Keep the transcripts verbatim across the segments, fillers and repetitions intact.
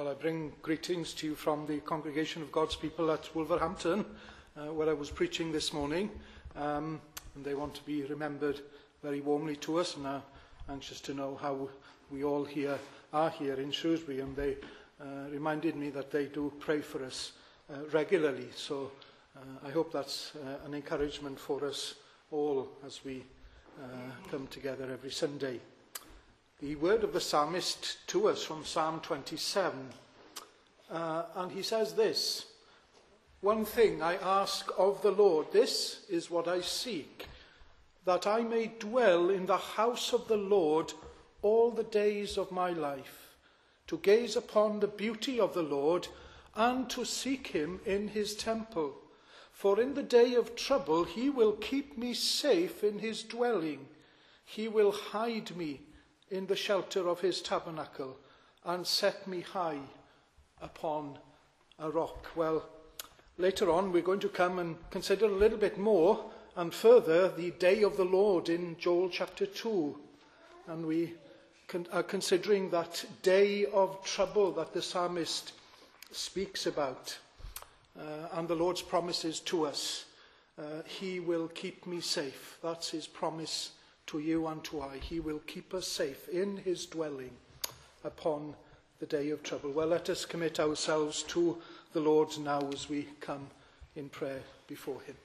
Well, I bring greetings to you from the Congregation of God's People at Wolverhampton, uh, where I was preaching this morning. Um, and they want to be remembered very warmly to us, and are anxious to know how we all here are here in Shrewsbury. And they uh, reminded me that they do pray for us uh, regularly. So uh, I hope that's uh, an encouragement for us all as we uh, come together every Sunday. The word of the psalmist to us from Psalm twenty-seven, uh, and he says this: "One thing I ask of the Lord, this is what I seek, that I may dwell in the house of the Lord all the days of my life, to gaze upon the beauty of the Lord and to seek him in his temple. For in the day of trouble he will keep me safe in his dwelling. He will hide me in the shelter of his tabernacle and set me high upon a rock." Well, later on we're going to come and consider a little bit more and further the day of the Lord in Joel chapter two. And we con- are considering that day of trouble that the psalmist speaks about. Uh, and the Lord's promises to us. Uh, he will keep me safe. That's his promise to you and to I. He will keep us safe in his dwelling upon the day of trouble. Well, let us commit ourselves to the Lord now as we come in prayer before him.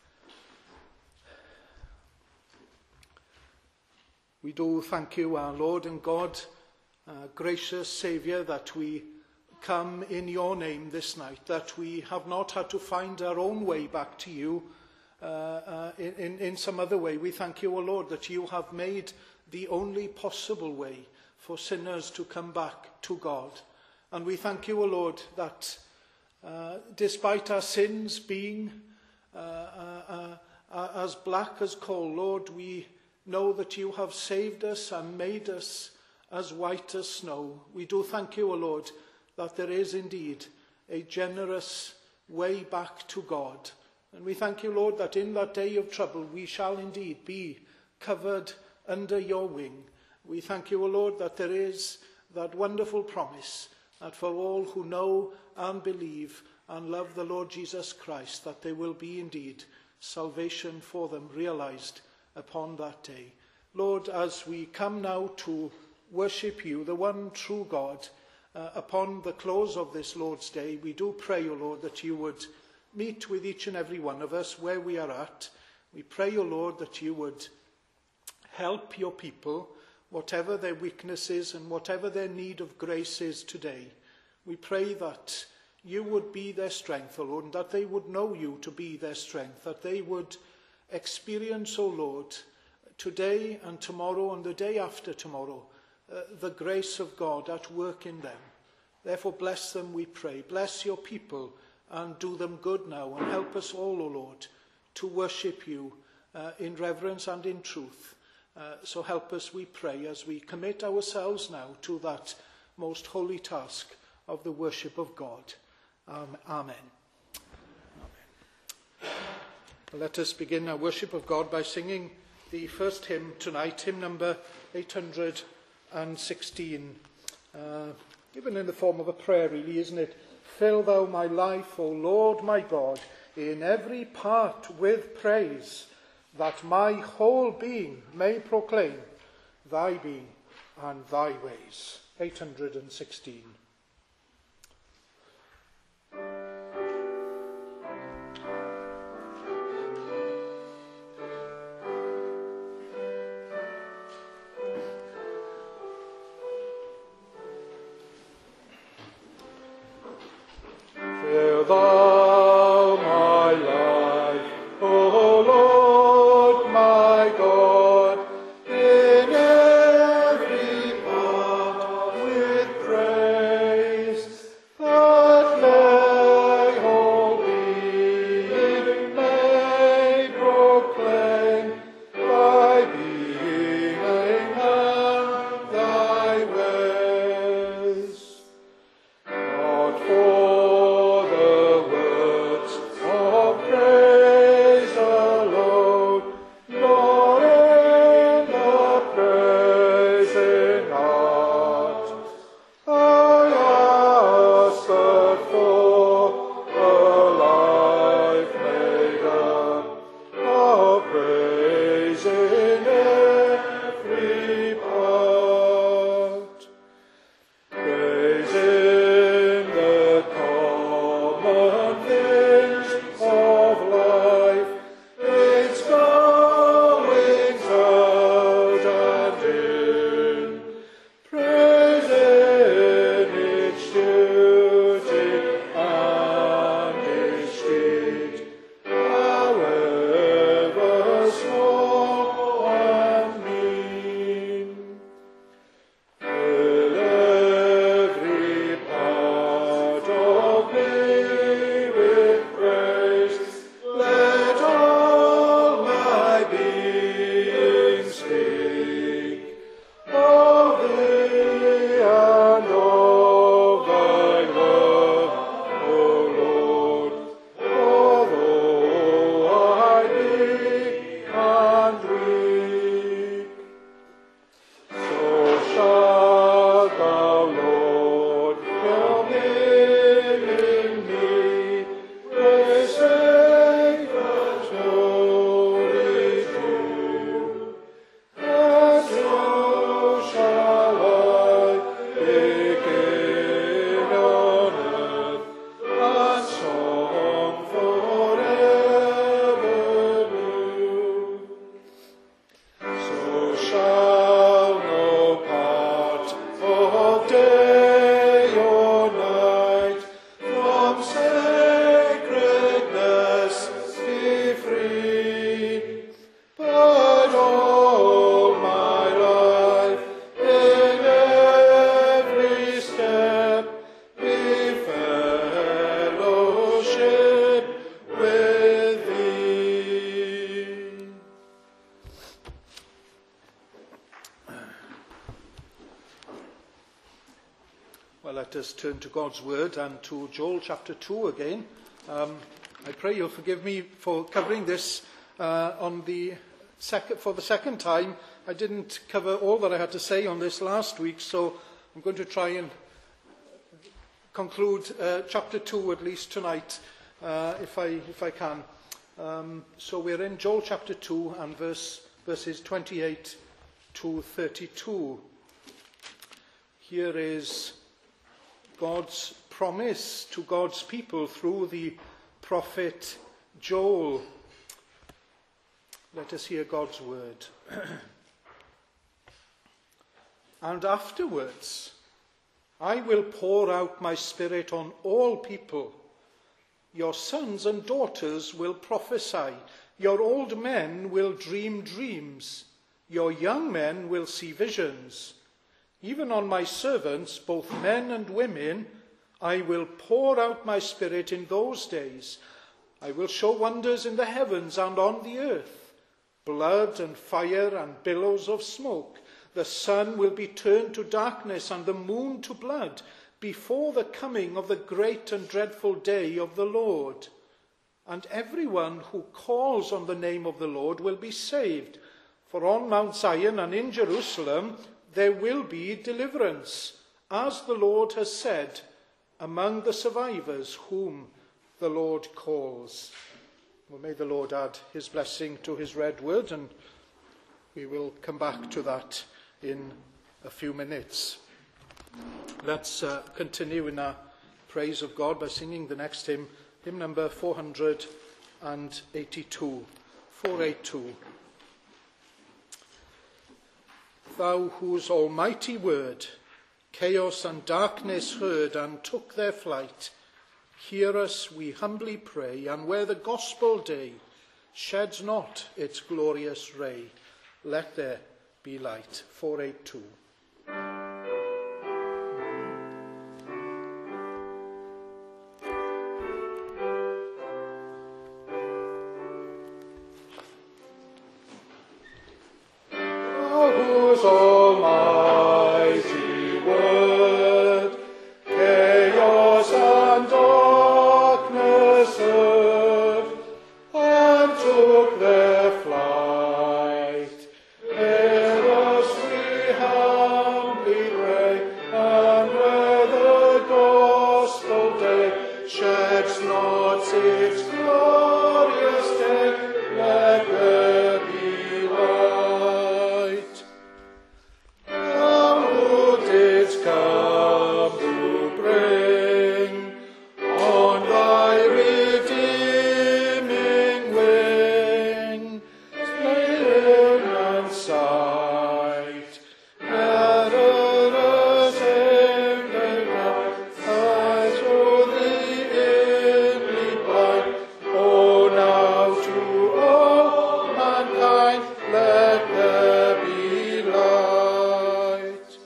We do thank you, our Lord and God, uh, gracious Saviour, that we come in your name this night, that we have not had to find our own way back to you uh, uh, in, in, in some other way. We thank you, O Lord, that you have made the only possible way for sinners to come back to God. And we thank you, O Lord, that uh, despite our sins being uh, uh, uh, as black as coal, Lord, we know that you have saved us and made us as white as snow. We do thank you, O Lord, that there is indeed a generous way back to God. And we thank you, Lord, that in that day of trouble we shall indeed be covered under your wing. We thank you, O Lord, that there is that wonderful promise that for all who know and believe and love the Lord Jesus Christ, that there will be indeed salvation for them realized upon that day. Lord, as we come now to worship you, the one true God, Uh, upon the close of this Lord's Day, we do pray, O Lord, that you would meet with each and every one of us where we are at. We pray, O Lord, that you would help your people, whatever their weaknesses and whatever their need of grace is today. We pray that you would be their strength, O Lord, and that they would know you to be their strength, that they would experience, O Lord, today and tomorrow and the day after tomorrow, Uh, the grace of God at work in them. Therefore bless them, we pray. Bless your people and do them good now, and help us all, O Lord, to worship you uh, in reverence and in truth. Uh, so help us, we pray, as we commit ourselves now to that most holy task of the worship of God. Um, amen. Amen. Let us begin our worship of God by singing the first hymn tonight, hymn number eight hundred sixteen, uh, given in the form of a prayer, really, isn't it? "Fill thou my life, O Lord my God, in every part with praise, that my whole being may proclaim thy being and thy ways." eight hundred sixteen. Thou my life, O Lord my God, in every part with praise. us turn to God's Word and to Joel chapter two again. Um, I pray you'll forgive me for covering this uh, on the sec- for the second time. I didn't cover all that I had to say on this last week, so I'm going to try and conclude uh, chapter two at least tonight, uh, if I if I can. Um, so we're in Joel chapter two and verse verses twenty-eight to thirty-two. Here is God's promise to God's people through the prophet Joel. Let us hear God's word. And afterwards, I will pour out my spirit on all people. Your sons and daughters will prophesy. Your old men will dream dreams. Your young men will see visions. Even on my servants, both men and women, I will pour out my spirit in those days. I will show wonders in the heavens and on the earth, blood and fire and billows of smoke. The sun will be turned to darkness and the moon to blood before the coming of the great and dreadful day of the Lord. And everyone who calls on the name of the Lord will be saved. For on Mount Zion and in Jerusalem there will be deliverance, as the Lord has said, among the survivors whom the Lord calls. Well, may the Lord add his blessing to his read word, and we will come back to that in a few minutes. Let's uh, continue in our praise of God by singing the next hymn, hymn number four hundred eighty-two, four eighty-two. Thou whose almighty word chaos and darkness heard and took their flight, hear us, we humbly pray, and where the gospel day sheds not its glorious ray, let there be light. four eighty-two. Almighty word, chaos and darkness heard, and took their flight. Hear us, we humbly pray, and where the gospel day sheds not its glorious day, let there be light. Come to bring on thy redeeming wing hearing and sight. Gatherers in the night, as through the inly blind. Oh, now to all mankind let there be light.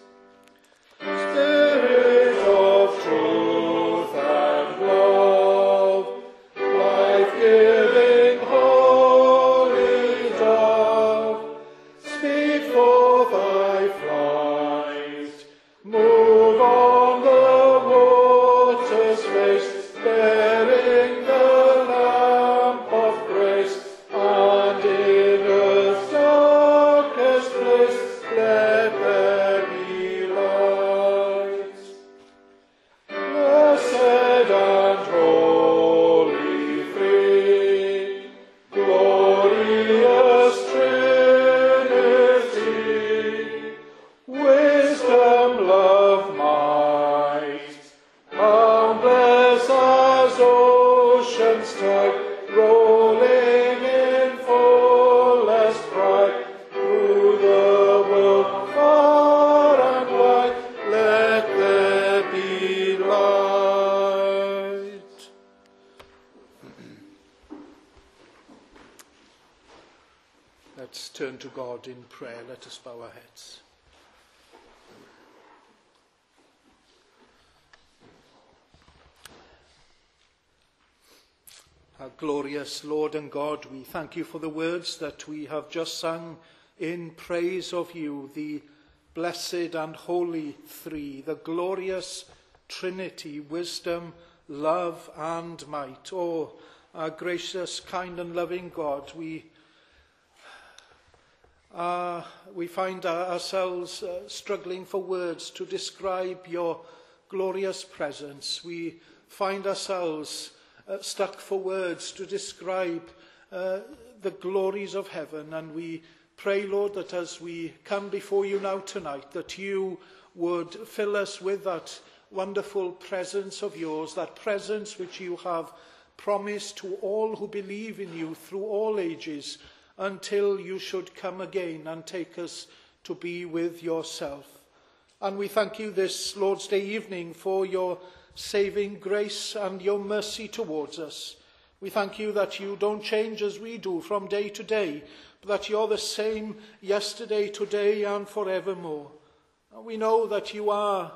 Spirit of truth and love, life-giving holy dove, speed forth thy flight, move on the water's face, bearing the lamp of grace, and in earth's darkest place let there be light. Blessed and holy three, glorious Trinity, wisdom, love, might, boundless as ocean's tide, rolling in fullest pride, through the world far and wide, let there be light. Let's turn to God in prayer. Let us bow our heads. Our glorious Lord and God, we thank you for the words that we have just sung in praise of you, the blessed and holy three, the glorious Trinity, wisdom, love and might. Oh, our gracious, kind and loving God, we uh, we find ourselves uh, struggling for words to describe your glorious presence. We find ourselves uh, stuck for words to describe uh, the glories of heaven, and we pray, Lord, that as we come before you now tonight, that you would fill us with that wonderful presence of yours, that presence which you have promised to all who believe in you through all ages, until you should come again and take us to be with yourself. And we thank you this Lord's Day evening for your saving grace and your mercy towards us. We thank you that you don't change as we do from day to day, but that you're the same yesterday, today, and forevermore. And we know that you are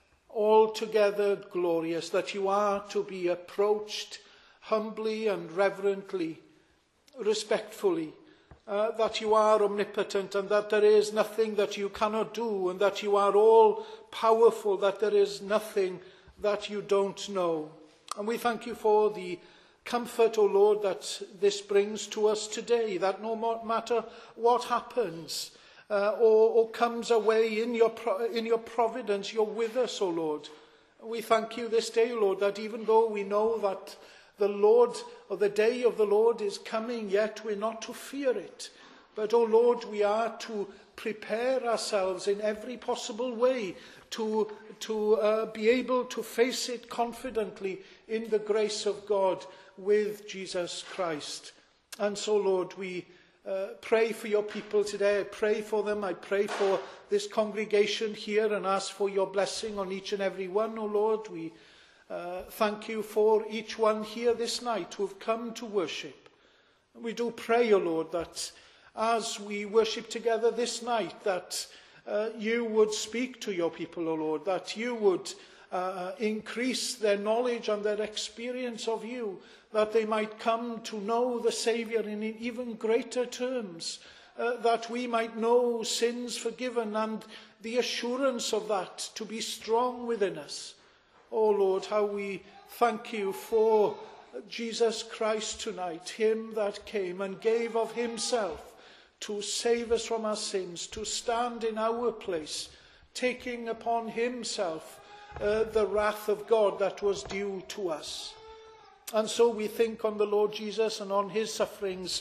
altogether glorious, that you are to be approached humbly and reverently, respectfully, uh, that you are omnipotent and that there is nothing that you cannot do, and that you are all powerful, that there is nothing that you don't know. And we thank you for the comfort, O Lord, that this brings to us today, that no matter what happens uh, or, or comes away in your, in your providence, you're with us, O Lord. We thank you this day, Lord, that even though we know that the Lord, or the day of the Lord is coming, yet we're not to fear it. But, O Lord, we are to prepare ourselves in every possible way to, to uh, be able to face it confidently in the grace of God with Jesus Christ. And so, Lord, we uh, pray for your people today. I pray for them. I pray for this congregation here and ask for your blessing on each and every one, O Lord. We uh, thank you for each one here this night who have come to worship. And we do pray, O Lord, that as we worship together this night, that uh, you would speak to your people, O Lord, that you would uh, increase their knowledge and their experience of you, that they might come to know the Saviour in even greater terms, uh, that we might know sins forgiven and the assurance of that to be strong within us. Oh Lord, how we thank you for Jesus Christ tonight, him that came and gave of himself to save us from our sins, to stand in our place, taking upon himself uh, the wrath of God that was due to us. And so we think on the Lord Jesus and on his sufferings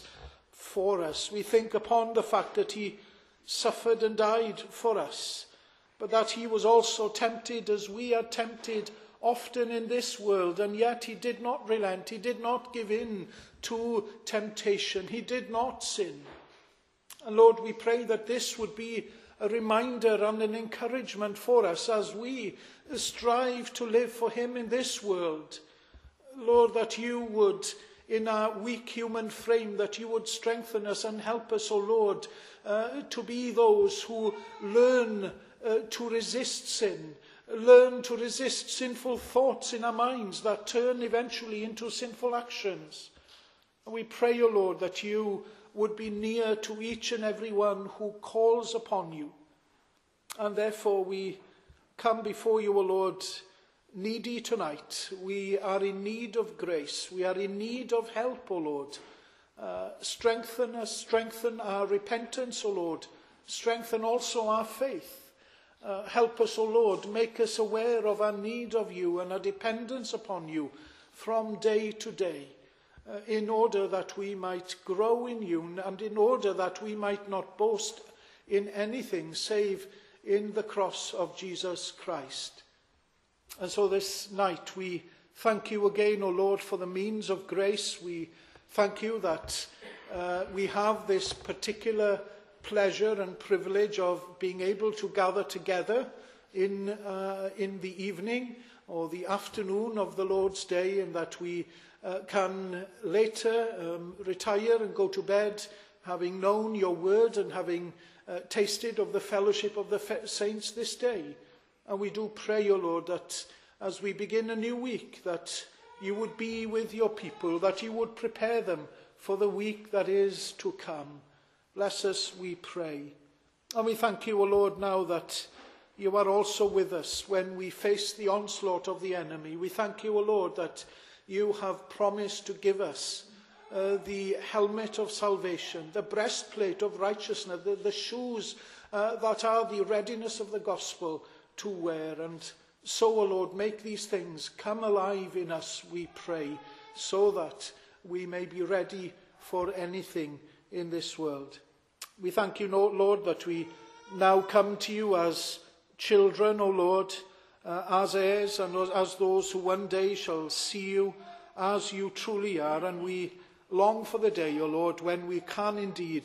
for us. We think upon the fact that he suffered and died for us, but that he was also tempted as we are tempted often in this world, and yet he did not relent. He did not give in to temptation. He did not sin. And Lord, we pray that this would be a reminder and an encouragement for us as we strive to live for him in this world. Lord, that you would, in our weak human frame, that you would strengthen us and help us, O Lord, uh, to be those who learn uh, to resist sin, learn to resist sinful thoughts in our minds that turn eventually into sinful actions. And we pray, O Lord, that you would be near to each and every one who calls upon you. And therefore we come before you, O Lord, needy tonight. We are in need of grace. We are in need of help, O Lord. Uh, strengthen us, strengthen our repentance, O Lord. Strengthen also our faith. Uh, help us, O Lord. Make us aware of our need of you and our dependence upon you from day to day, uh, in order that we might grow in you and in order that we might not boast in anything save in the cross of Jesus Christ. And so this night we thank you again, O Lord, for the means of grace. We thank you that uh, we have this particular pleasure and privilege of being able to gather together in, uh, in the evening or the afternoon of the Lord's Day, and that we uh, can later um, retire and go to bed having known your word and having uh, tasted of the fellowship of the saints this day. And we do pray, O Lord, that as we begin a new week, that you would be with your people, that you would prepare them for the week that is to come. Bless us, we pray. And we thank you, O Lord, now that you are also with us when we face the onslaught of the enemy. We thank you, O Lord, that you have promised to give us uh, the helmet of salvation, the breastplate of righteousness, the, the shoes uh, that are the readiness of the gospel to wear. And so, O Lord, make these things come alive in us, we pray, so that we may be ready for anything in this world. We thank you, Lord, that we now come to you as children, O Lord, uh, as heirs and as those who one day shall see you as you truly are. And we long for the day, O Lord, when we can indeed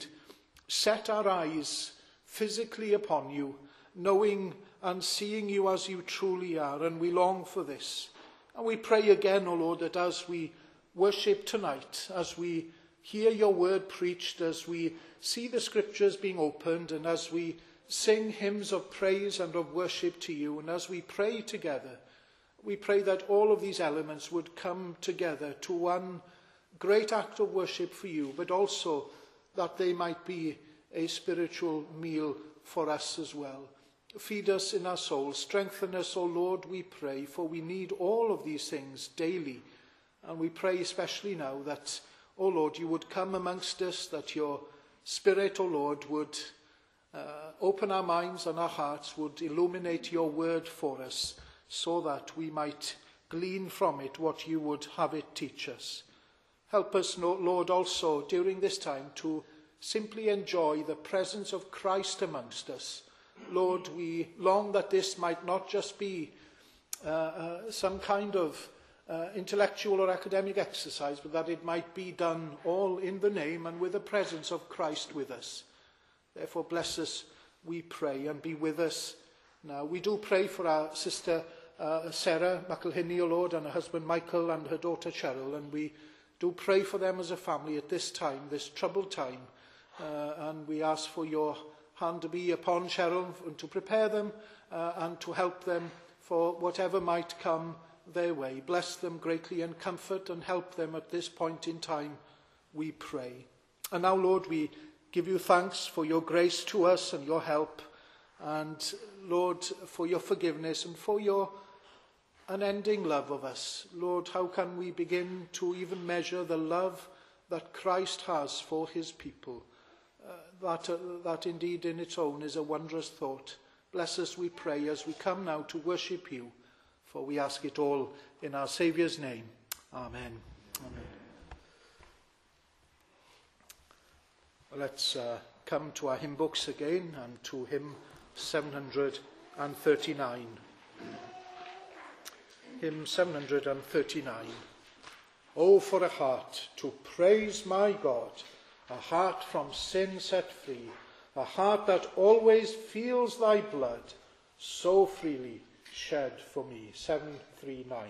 set our eyes physically upon you, knowing and seeing you as you truly are. And we long for this. And we pray again, O Lord, that as we worship tonight, as we hear your word preached, as we see the scriptures being opened, and as we sing hymns of praise and of worship to you, and as we pray together, we pray that all of these elements would come together to one great act of worship for you, but also that they might be a spiritual meal for us as well. Feed us in our souls, strengthen us, O Lord, we pray, for we need all of these things daily. And we pray especially now that, O Lord, you would come amongst us, that your Spirit, O Lord, would uh, open our minds and our hearts, would illuminate your word for us, so that we might glean from it what you would have it teach us. Help us, Lord, also during this time to simply enjoy the presence of Christ amongst us. Lord, we long that this might not just be uh, uh, some kind of uh, intellectual or academic exercise, but that it might be done all in the name and with the presence of Christ with us. Therefore, bless us, we pray, and be with us now. We do pray for our sister uh, Sarah McElhinney, O Lord, and her husband Michael and her daughter Cheryl, and we do pray for them as a family at this time, this troubled time, uh, and we ask for your hand to be upon Cheryl and to prepare them uh, and to help them for whatever might come their way. Bless them greatly and comfort and help them at this point in time, we pray. And now, Lord, we give you thanks for your grace to us and your help, and Lord, for your forgiveness and for your unending love of us. Lord, how can we begin to even measure the love that Christ has for his people? Uh, that, uh, that indeed in its own is a wondrous thought. Bless us, we pray, as we come now to worship you, for we ask it all in our Saviour's name. Amen. Amen. Well, let's uh, come to our hymn books again and to hymn seven hundred thirty-nine. Hymn seven hundred thirty-nine. Oh, for a heart to praise my God, a heart from sin set free, a heart that always feels thy blood, so freely shed for me. seven thirty-nine.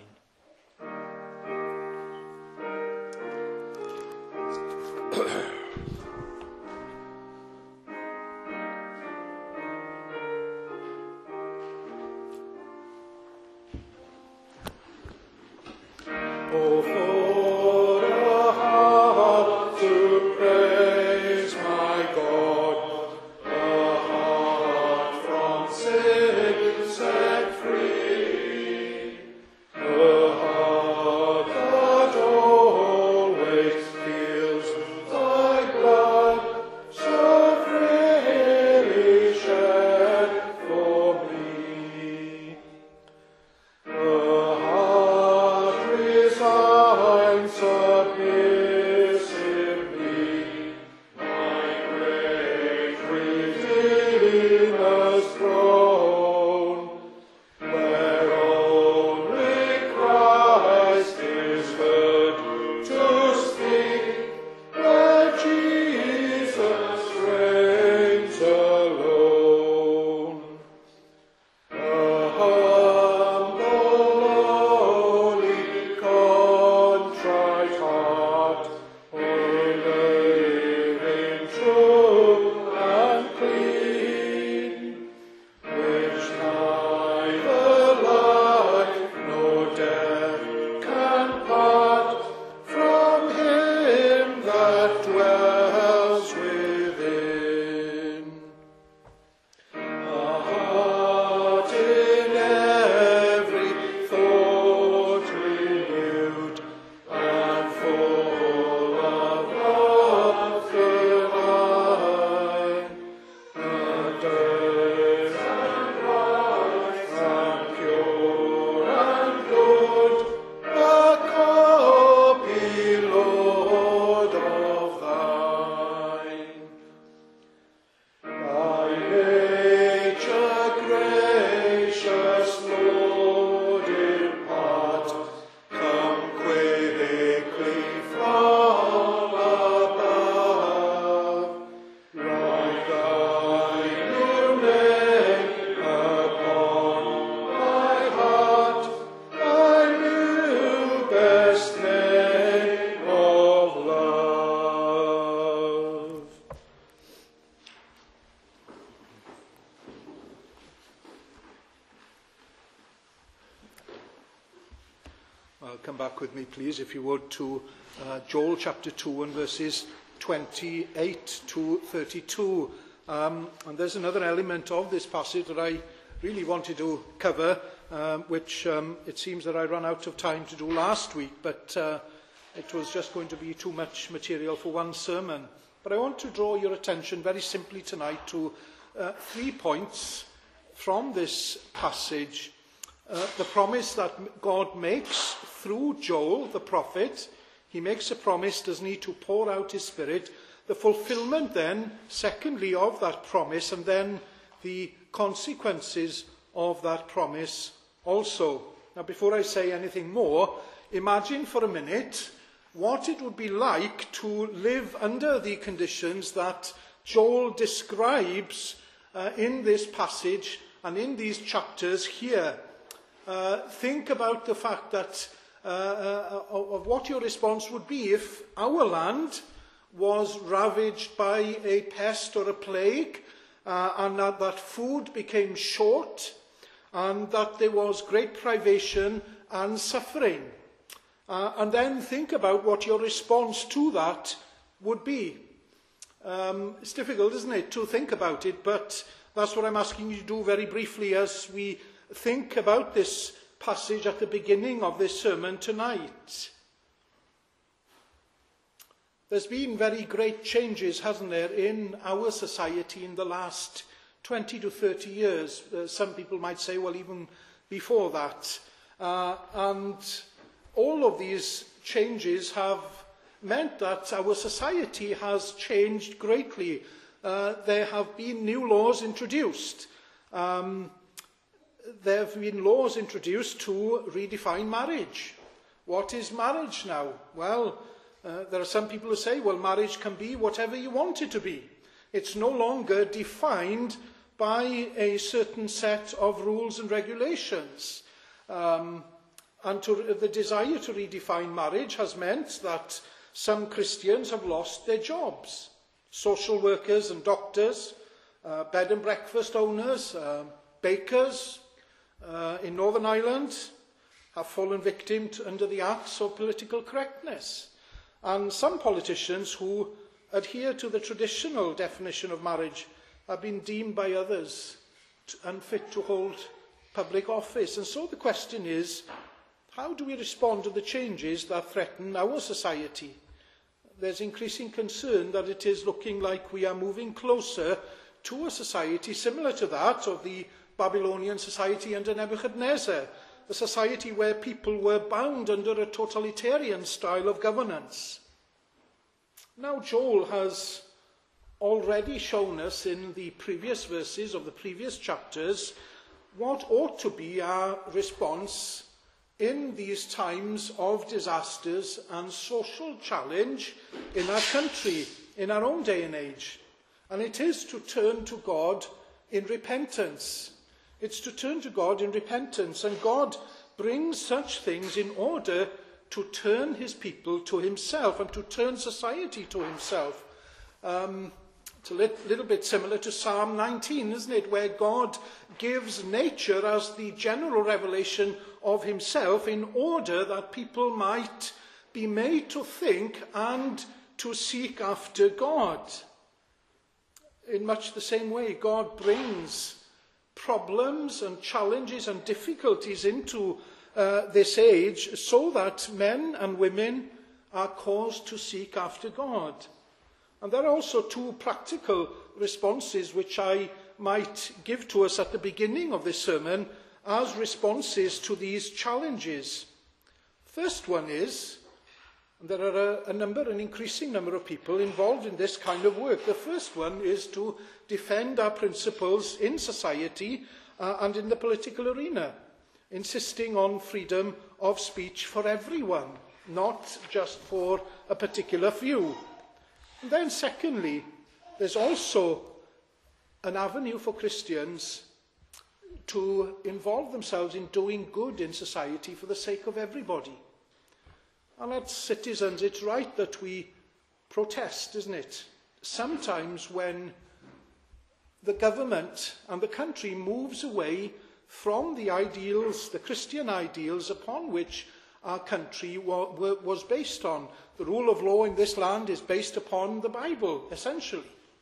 Oh, for a heart to praise my God, a heart from sin set free, a heart that always feels thy blood so freely shed for me. A heart resigned, submissively, my great Redeemer's throne, where only Christ is heard to speak, where Jesus reigns alone. A humble, lowly, contrite heart, best name of love. Well, come back with me, please, if you would, to uh, Joel chapter two and verses twenty-eight to thirty-two. Um, and there's another element of this passage that I really wanted to cover, um, which um, it seems that I ran out of time to do last week, but uh, it was just going to be too much material for one sermon. But I want to draw your attention very simply tonight to uh, three points from this passage. Uh, the promise that God makes through Joel, the prophet. He makes a promise, doesn't he, to pour out his Spirit. The fulfillment then, secondly, of that promise, and then the consequences of that promise also. Now, before I say anything more, imagine for a minute what it would be like to live under the conditions that Joel describes uh, in this passage and in these chapters here. Uh, think about the fact that uh, uh, of what your response would be if our land was ravaged by a pest or a plague, uh, and that, that food became short, and that there was great privation and suffering. Uh, and then think about what your response to that would be. Um, it's difficult, isn't it, to think about it, but that's what I'm asking you to do very briefly as we think about this passage at the beginning of this sermon tonight. There's been very great changes, hasn't there, in our society in the last twenty to thirty years. Uh, some people might say, well, even before that. Uh, and all of these changes have meant that our society has changed greatly. Uh, there have been new laws introduced. Um, there have been laws introduced to redefine marriage. What is marriage now? Well, Uh, there are some people who say, well, marriage can be whatever you want it to be. It's no longer defined by a certain set of rules and regulations. Um, and to, the desire to redefine marriage has meant that some Christians have lost their jobs. Social workers and doctors, uh, bed and breakfast owners, uh, bakers uh, in Northern Ireland have fallen victim to, under the axe of political correctness. And some politicians who adhere to the traditional definition of marriage have been deemed by others unfit to hold public office. And so the question is, how do we respond to the changes that threaten our society? There's increasing concern that it is looking like we are moving closer to a society similar to that of the Babylonian society under Nebuchadnezzar, a society where people were bound under a totalitarian style of governance. Now, Joel has already shown us in the previous verses of the previous chapters what ought to be our response in these times of disasters and social challenge in our country, in our own day and age. And it is to turn to God in repentance. It's to turn to God in repentance, and God brings such things in order to turn his people to himself and to turn society to himself. Um, it's a li- little bit similar to Psalm nineteen, isn't it, where God gives nature as the general revelation of himself in order that people might be made to think and to seek after God. In much the same way, God brings problems and challenges and difficulties into uh, this age so that men and women are caused to seek after God. And there are also two practical responses which I might give to us at the beginning of this sermon as responses to these challenges. First one is, and there are a, a number, an increasing number of people involved in this kind of work. The first one is to defend our principles in society uh, and in the political arena, insisting on freedom of speech for everyone, not just for a particular few. And then secondly, there's also an avenue for Christians to involve themselves in doing good in society for the sake of everybody. And as citizens, it's right that we protest, isn't it? Sometimes when the government and the country moves away from the ideals, the Christian ideals upon which our country wa- was based on. The rule of law in this land is based upon the Bible, essentially.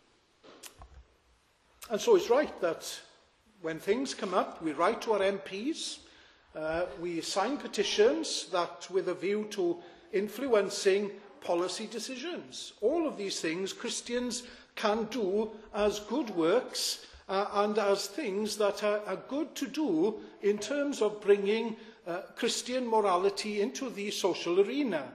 And so it's right that when things come up, we write to our M Ps, uh, we sign petitions that with a view to influencing policy decisions. All of these things Christians can do as good works uh, and as things that are, are good to do in terms of bringing uh, Christian morality into the social arena.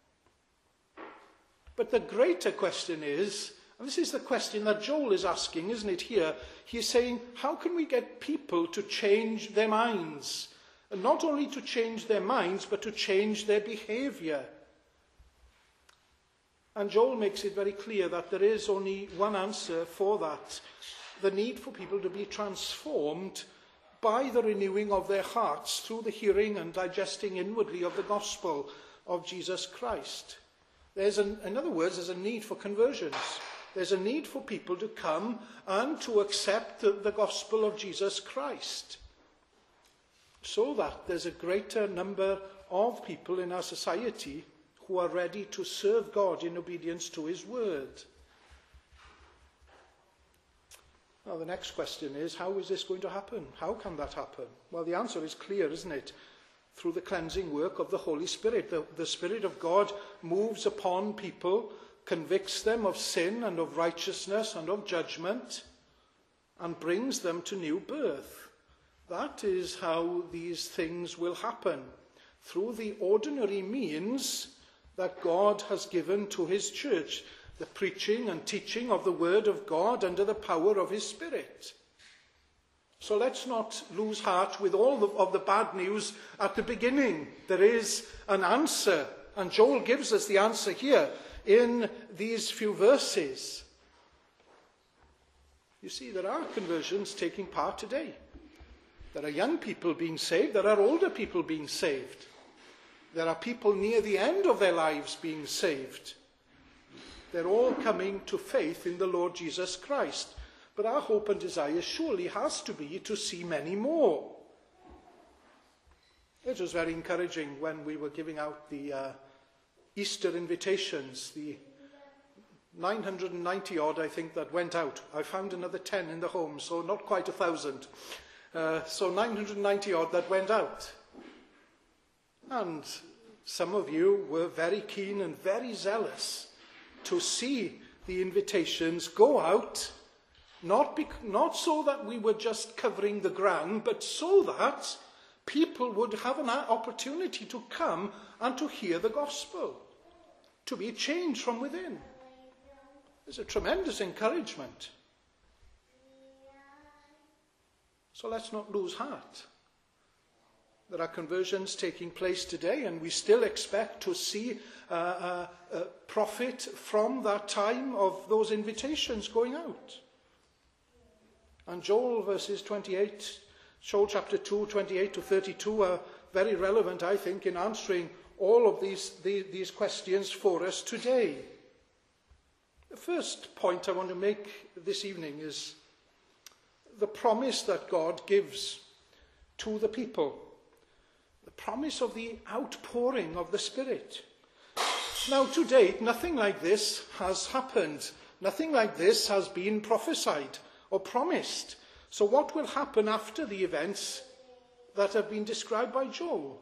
But the greater question is, and this is the question that Joel is asking, isn't it, here? He's saying, how can we get people to change their minds? And not only to change their minds, but to change their behaviour. And Joel makes it very clear that there is only one answer for that. The need for people to be transformed by the renewing of their hearts through the hearing and digesting inwardly of the gospel of Jesus Christ. There's an, in other words, there's a need for conversions. There's a need for people to come and to accept the, the gospel of Jesus Christ, so that there's a greater number of people in our society who are ready to serve God in obedience to his word. Now, the next question is, how is this going to happen? How can that happen? Well, the answer is clear, isn't it? Through the cleansing work of the Holy Spirit. The, the Spirit of God moves upon people, convicts them of sin and of righteousness and of judgment, and brings them to new birth. That is how these things will happen, through the ordinary means that God has given to his church, the preaching and teaching of the word of God under the power of his Spirit. So let's not lose heart with all the, of the bad news at the beginning. There is an answer, and Joel gives us the answer here in these few verses. You see, there are conversions taking part today. There are young people being saved. There are older people being saved. There are people near the end of their lives being saved. They're all coming to faith in the Lord Jesus Christ. But our hope and desire surely has to be to see many more. It was very encouraging when we were giving out the uh, Easter invitations, the nine hundred ninety odd, I think, that went out. I found another ten in the home, so not quite a thousand. Uh, so nine hundred ninety odd that went out. And some of you were very keen and very zealous to see the invitations go out, not, bec- not so that we were just covering the ground, but so that people would have an opportunity to come and to hear the gospel, to be changed from within. It's a tremendous encouragement. So let's not lose heart. There are conversions taking place today, and we still expect to see uh, uh, uh, profit from that time of those invitations going out. And Joel verses twenty-eight, Joel chapter two, twenty-eight to thirty-two are very relevant, I think, in answering all of these, the, these questions for us today. The first point I want to make this evening is the promise that God gives to the people. The promise of the outpouring of the Spirit. Now, to date, nothing like this has happened. Nothing like this has been prophesied or promised. So what will happen after the events that have been described by Joel?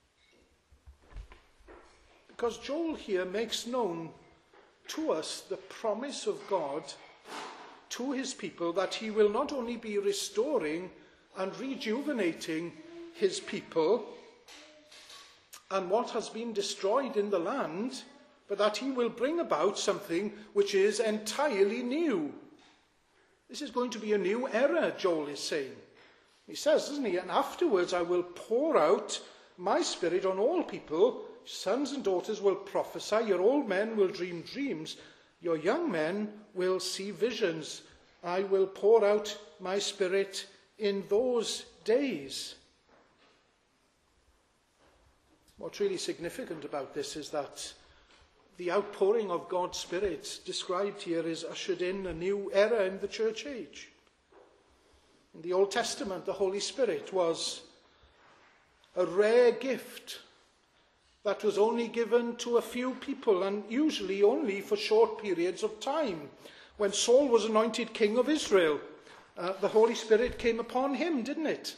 Because Joel here makes known to us the promise of God to his people that he will not only be restoring and rejuvenating his people and what has been destroyed in the land, but that he will bring about something which is entirely new. This is going to be a new era, Joel is saying. He says, doesn't he? And afterwards I will pour out my Spirit on all people. Sons and daughters will prophesy. Your old men will dream dreams. Your young men will see visions. I will pour out my Spirit in those days. What's really significant about this is that the outpouring of God's Spirit described here is ushered in a new era in the church age. In the Old Testament, the Holy Spirit was a rare gift that was only given to a few people, and usually only for short periods of time. When Saul was anointed king of Israel, uh, the Holy Spirit came upon him, didn't it?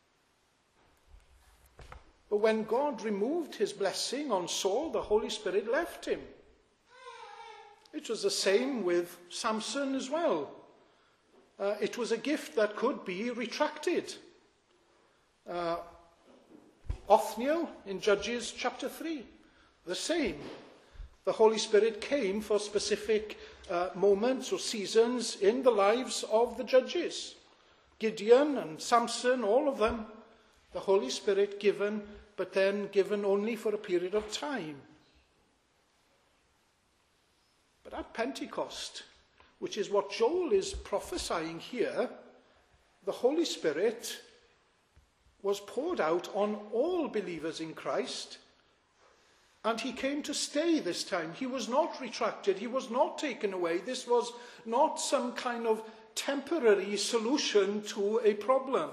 But when God removed his blessing on Saul, the Holy Spirit left him. It was the same with Samson as well. Uh, it was a gift that could be retracted. Uh, Othniel in Judges chapter three, the same. The Holy Spirit came for specific uh, moments or seasons in the lives of the judges. Gideon and Samson, all of them, the Holy Spirit given, but then given only for a period of time. But at Pentecost, which is what Joel is prophesying here, the Holy Spirit was poured out on all believers in Christ, and he came to stay this time. He was not retracted. He was not taken away. This was not some kind of temporary solution to a problem.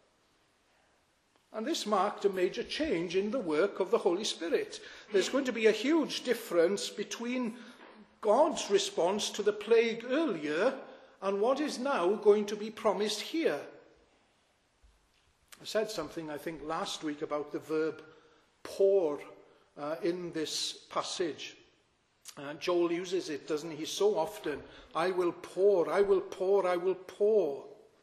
And this marked a major change in the work of the Holy Spirit. There's going to be a huge difference between God's response to the plague earlier and what is now going to be promised here. I said something, I think, last week about the verb pour uh, in this passage. Uh, Joel uses it, doesn't he, so often. I will pour, I will pour, I will pour.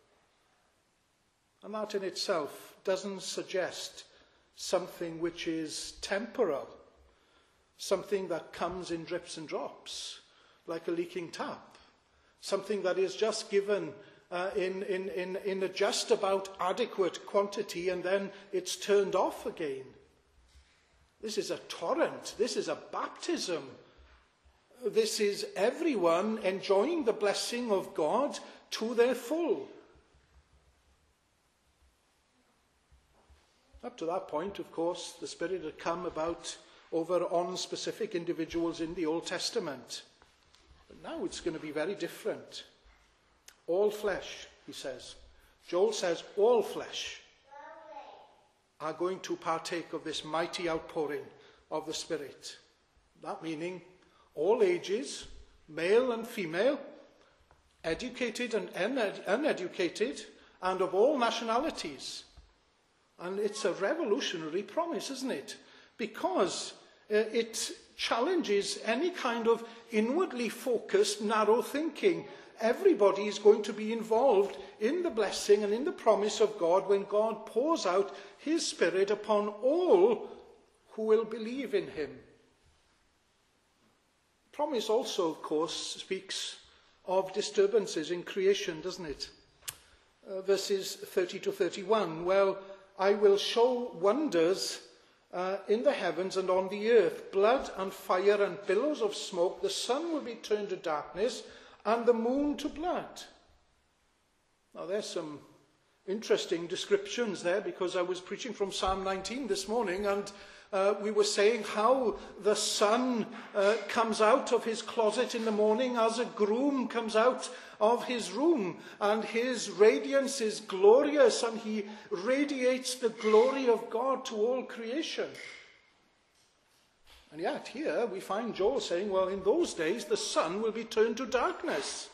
And that in itself doesn't suggest something which is temporal, something that comes in drips and drops, like a leaking tap, something that is just given uh, in, in, in, in a just about adequate quantity and then it's turned off again. This is a torrent. This is a baptism. This is everyone enjoying the blessing of God to their full. Up to that point, of course, the Spirit had come about over on specific individuals in the Old Testament. But now it's going to be very different. All flesh, he says. Joel says all flesh are going to partake of this mighty outpouring of the Spirit. That meaning all ages, male and female, educated and uned- uneducated, and of all nationalities. And it's a revolutionary promise, isn't it? Because uh, it challenges any kind of inwardly focused, narrow thinking. Everybody is going to be involved in the blessing and in the promise of God when God pours out his Spirit upon all who will believe in him. Promise also, of course, speaks of disturbances in creation, doesn't it? Uh, verses thirty to thirty-one, well, I will show wonders uh, in the heavens and on the earth, blood and fire and billows of smoke. The sun will be turned to darkness and the moon to blood. Now there's some interesting descriptions there, because I was preaching from Psalm nineteen this morning, and uh, we were saying how the sun uh, comes out of his closet in the morning as a groom comes out of his room, and his radiance is glorious, and he radiates the glory of God to all creation. And yet here we find Joel saying, well, in those days the sun will be turned to darkness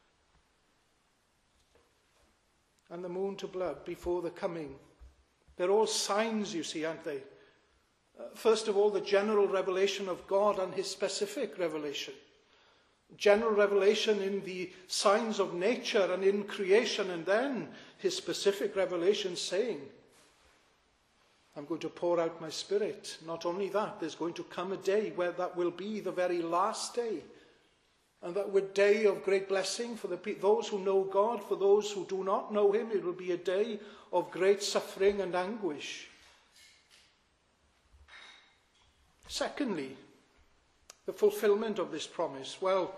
and the moon to blood before the coming. They're all signs, you see, aren't they? Uh, first of all, the general revelation of God and his specific revelation. General revelation in the signs of nature and in creation, and then his specific revelation saying, I'm going to pour out my Spirit. Not only that, there's going to come a day where that will be the very last day. And that will day of great blessing for the, those who know God. For those who do not know him, it will be a day of great suffering and anguish. Secondly, the fulfillment of this promise. Well,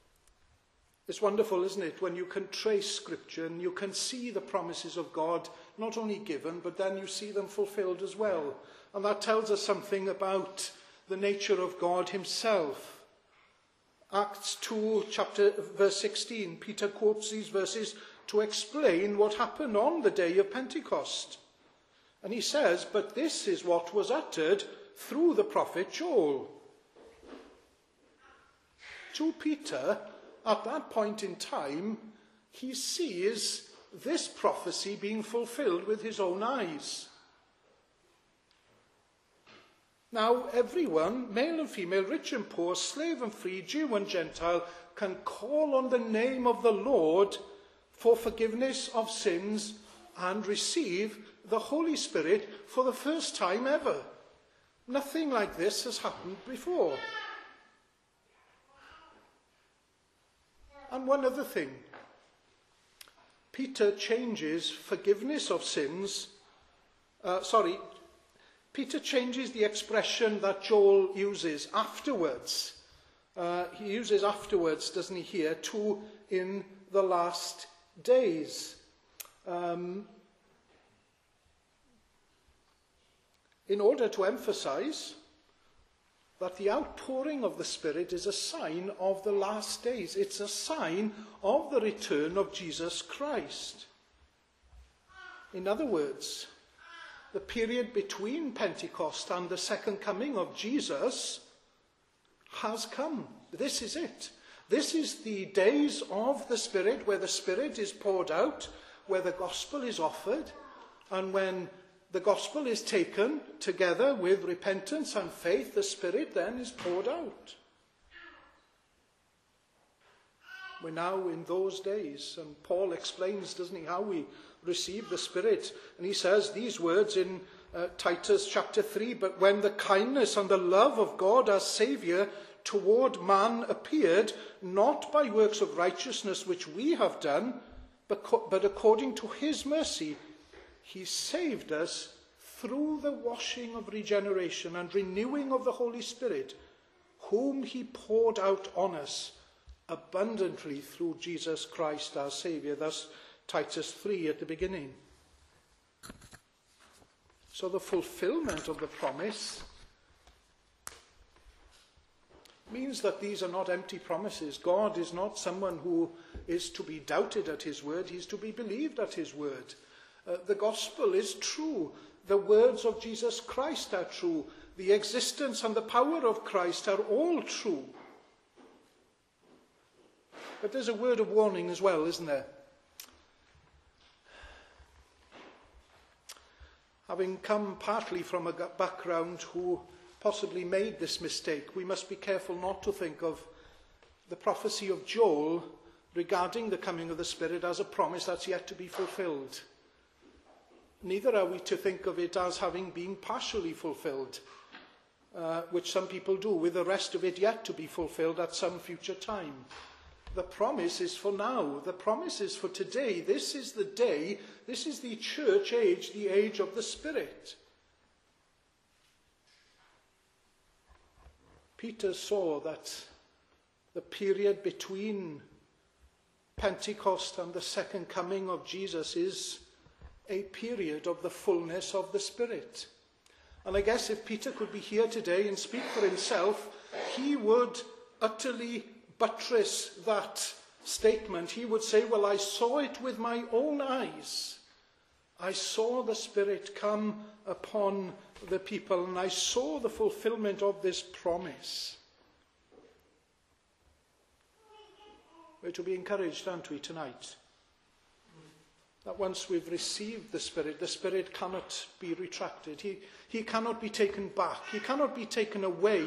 it's wonderful, isn't it, when you can trace Scripture and you can see the promises of God not only given, but then you see them fulfilled as well. And that tells us something about the nature of God himself. Acts two, chapter verse sixteen, Peter quotes these verses to explain what happened on the day of Pentecost. And he says, "But this is what was uttered through the prophet Joel." To Peter, at that point in time, he sees this prophecy being fulfilled with his own eyes. Now, everyone, male and female, rich and poor, slave and free, Jew and Gentile, can call on the name of the Lord for forgiveness of sins and receive the Holy Spirit for the first time ever. Nothing like this has happened before. And one other thing. Peter changes forgiveness of sins, uh, sorry, Peter changes the expression that Joel uses afterwards. Uh, he uses afterwards, doesn't he, here, to in the last days. Um, in order to emphasize that the outpouring of the Spirit is a sign of the last days. It's a sign of the return of Jesus Christ. In other words, the period between Pentecost and the second coming of Jesus has come. This is it. This is the days of the Spirit, where the Spirit is poured out, where the gospel is offered, and when the gospel is taken together with repentance and faith, the Spirit then is poured out. We're now in those days, and Paul explains, doesn't he, how we receive the Spirit. And he says these words in uh, Titus chapter three, "But when the kindness and the love of God our Saviour toward man appeared, not by works of righteousness which we have done, but, co- but according to his mercy, he saved us through the washing of regeneration and renewing of the Holy Spirit, whom he poured out on us abundantly through Jesus Christ our Saviour." Thus Titus three at the beginning. So the fulfillment of the promise means that these are not empty promises. God is not someone who is to be doubted at his word. He is to be believed at his word. Uh, the gospel is true. The words of Jesus Christ are true. The existence and the power of Christ are all true. But there's a word of warning as well, isn't there? Having come partly from a background who possibly made this mistake, we must be careful not to think of the prophecy of Joel regarding the coming of the Spirit as a promise that's yet to be fulfilled. Neither are we to think of it as having been partially fulfilled, uh, which some people do, with the rest of it yet to be fulfilled at some future time. The promise is for now. The promise is for today. This is the day, this is the church age, the age of the Spirit. Peter saw that the period between Pentecost and the second coming of Jesus is a period of the fullness of the Spirit. And I guess if Peter could be here today and speak for himself, he would utterly buttress that statement. He would say, well, I saw it with my own eyes. I saw the Spirit come upon the people, and I saw the fulfillment of this promise. We're to be encouraged, aren't we, tonight? That once we've received the Spirit, the Spirit cannot be retracted. He, he cannot be taken back. He cannot be taken away.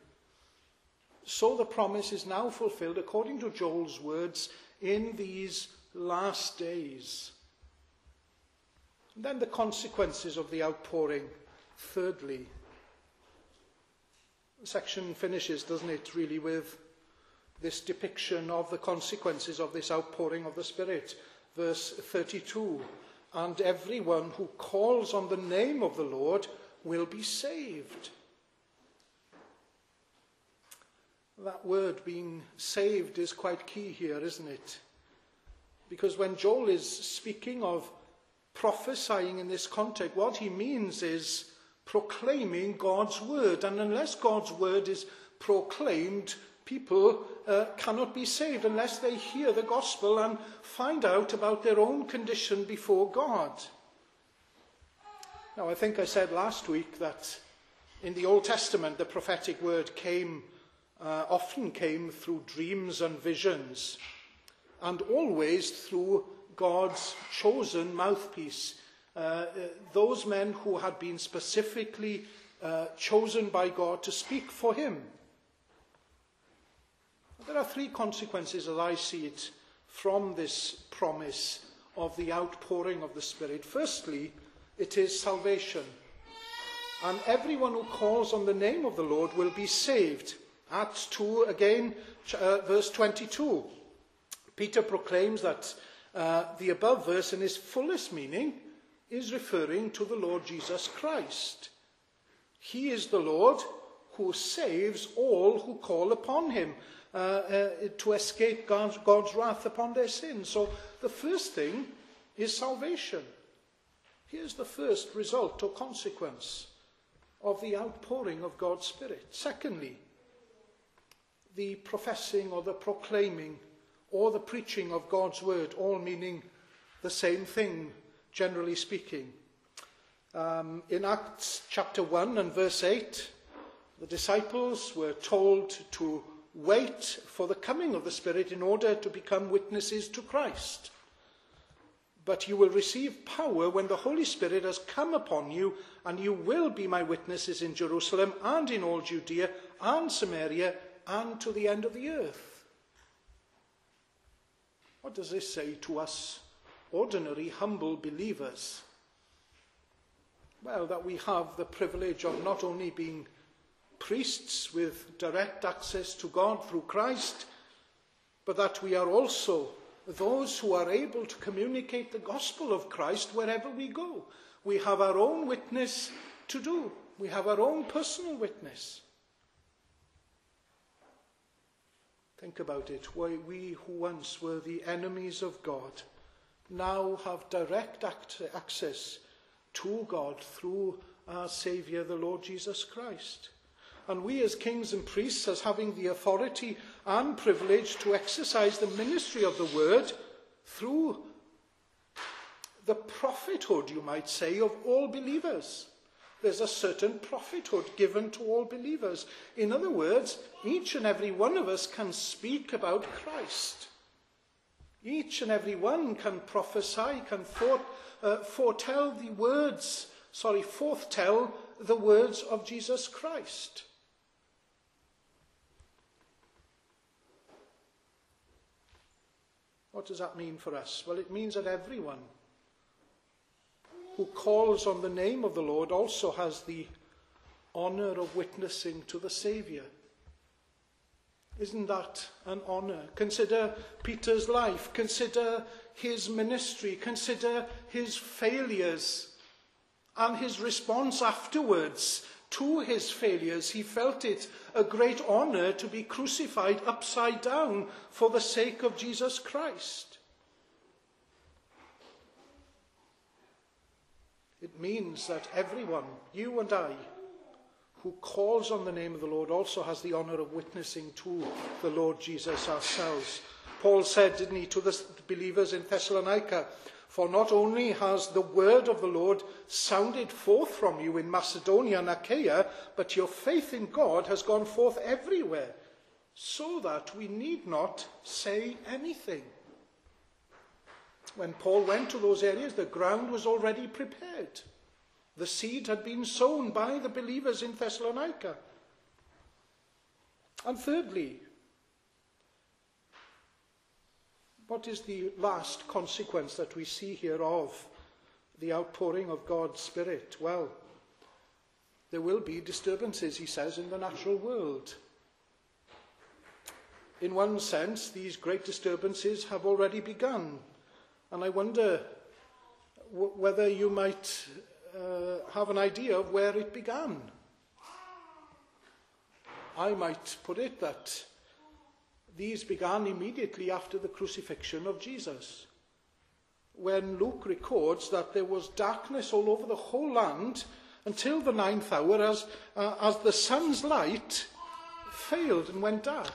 So the promise is now fulfilled, according to Joel's words, in these last days. And then the consequences of the outpouring. Thirdly, the section finishes, doesn't it, really, with this depiction of the consequences of this outpouring of the Spirit. Verse thirty-two, and everyone who calls on the name of the Lord will be saved. That word, being saved, is quite key here, isn't it? Because when Joel is speaking of prophesying in this context, what he means is proclaiming God's word. And unless God's word is proclaimed, people uh, cannot be saved unless they hear the gospel and find out about their own condition before God. Now, I think I said last week that in the Old Testament, the prophetic word came, uh, often came through dreams and visions, and always through God's chosen mouthpiece. Uh, uh, those men who had been specifically uh, chosen by God to speak for him. There are three consequences, as I see it, from this promise of the outpouring of the Spirit. Firstly, it is salvation. And everyone who calls on the name of the Lord will be saved. Acts two, again, uh, verse twenty-two. Peter proclaims that uh, the above verse in its fullest meaning is referring to the Lord Jesus Christ. He is the Lord who saves all who call upon him uh, uh, to escape God's, God's wrath upon their sins. So the first thing is salvation. Here's the first result or consequence of the outpouring of God's Spirit. Secondly, the professing or the proclaiming or the preaching of God's word, all meaning the same thing, generally speaking. Um, in Acts chapter one and verse eight, the disciples were told to wait for the coming of the Spirit in order to become witnesses to Christ. But you will receive power when the Holy Spirit has come upon you, and you will be my witnesses in Jerusalem and in all Judea and Samaria and to the end of the earth. What does this say to us ordinary, humble believers? Well, that we have the privilege of not only being priests with direct access to God through Christ, but that we are also those who are able to communicate the gospel of Christ wherever we go. We have our own witness to do. We have our own personal witness. Think about it. Why we who once were the enemies of God now have direct access to God through our Saviour, the Lord Jesus Christ. And we as kings and priests, as having the authority and privilege to exercise the ministry of the word through the prophethood, you might say, of all believers. There's a certain prophethood given to all believers. In other words, each and every one of us can speak about Christ. Each and every one can prophesy, can fore, uh, foretell the words, sorry, forthtell the words of Jesus Christ. What does that mean for us? Well, it means that everyone who calls on the name of the Lord also has the honour of witnessing to the Saviour. Isn't that an honour? Consider Peter's life. Consider his ministry. Consider his failures and his response afterwards to his failures. He felt it a great honour to be crucified upside down for the sake of Jesus Christ. It means that everyone, you and I, who calls on the name of the Lord also has the honour of witnessing to the Lord Jesus ourselves. Paul said, didn't he, to the believers in Thessalonica, for not only has the word of the Lord sounded forth from you in Macedonia and Achaia, but your faith in God has gone forth everywhere, so that we need not say anything. When Paul went to those areas, the ground was already prepared. The seed had been sown by the believers in Thessalonica. And thirdly, what is the last consequence that we see here of the outpouring of God's Spirit? Well, there will be disturbances, he says, in the natural world. In one sense, these great disturbances have already begun. And I wonder w- whether you might uh, have an idea of where it began. I might put it that these began immediately after the crucifixion of Jesus. when Luke records that there was darkness all over the whole land until the ninth hour as, uh, as the sun's light failed and went dark.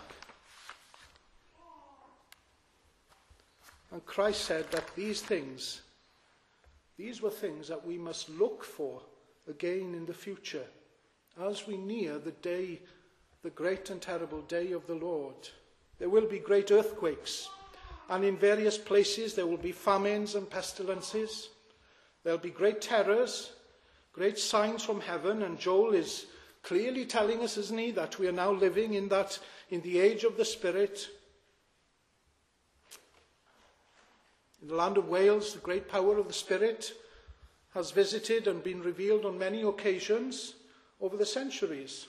And Christ said that these things, these were things that we must look for again in the future as we near the day, the great and terrible day of the Lord. There will be great earthquakes, and in various places there will be famines and pestilences. There will be great terrors, great signs from heaven, and Joel is clearly telling us, isn't he, that we are now living in that, in the age of the Spirit. In the land of Wales, the great power of the Spirit has visited and been revealed on many occasions over the centuries.